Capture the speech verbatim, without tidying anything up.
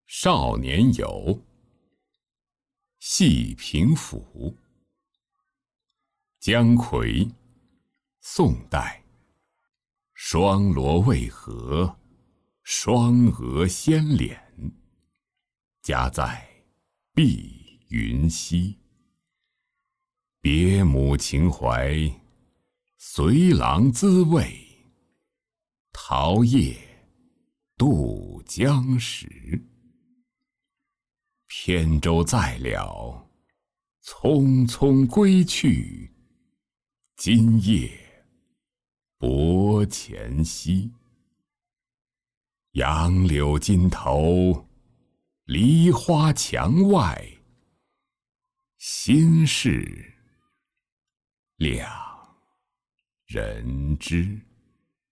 少年游，细平府。姜夔，宋代。双罗渭河，双额先敛。家在碧云栖。别母情怀，随郎滋味。桃叶渡江时。扁舟载了，匆匆归去。今夜泊前溪。杨柳尽头，梨花墙外。心事两人知。